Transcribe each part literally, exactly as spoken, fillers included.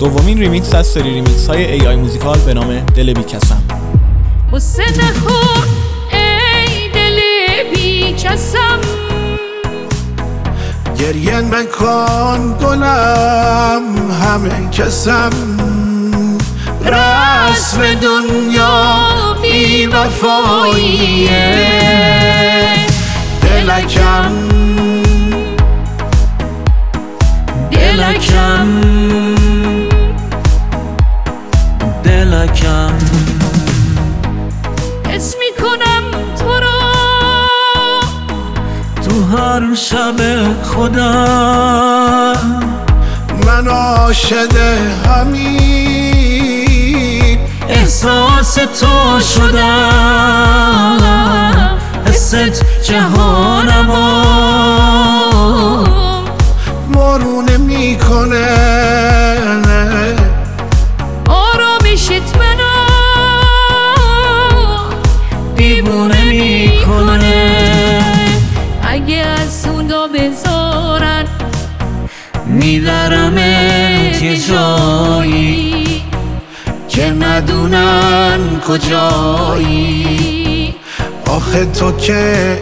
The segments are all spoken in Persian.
دومین ریمیکس از سری ریمیکس های ای آی موزیکال به نام دل بی کسم. قصه نخور ای دل بی کسم، گریه نکن گلم همه کسم، رسم دنیا بی وفاییه، دلکم دلکم دلکم حس میکنم تو را تو هر شب خدا، من عاشق همین احساس تو شدم، حست جهانمو مرونه میکنه، آرامشت منو دیوونه میکنه. اگه از اونجا بذارن میبرمت یه جایی که ندونن کجایی، آخه تو که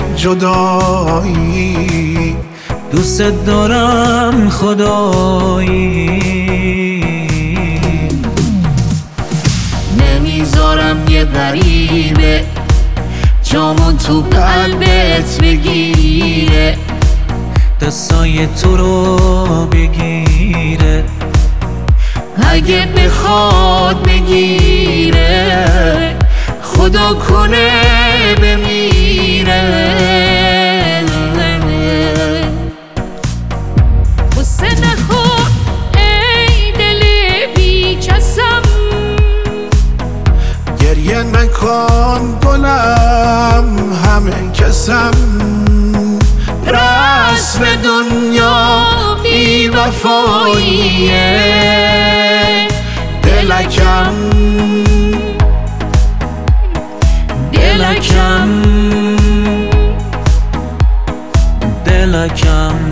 جدایی، دوست دارم خدایی. نمیذارم یه غریبه جامون تو قلبت بگیره، دستای تو رو بگیره، اگه بخواد بگیره خدا کنه بمیره. قصه نخور ای دل بی کسم، گریه نکن گلم همه کسم، رسم دنیا بی وفاییه، دلکم دلکم دلکم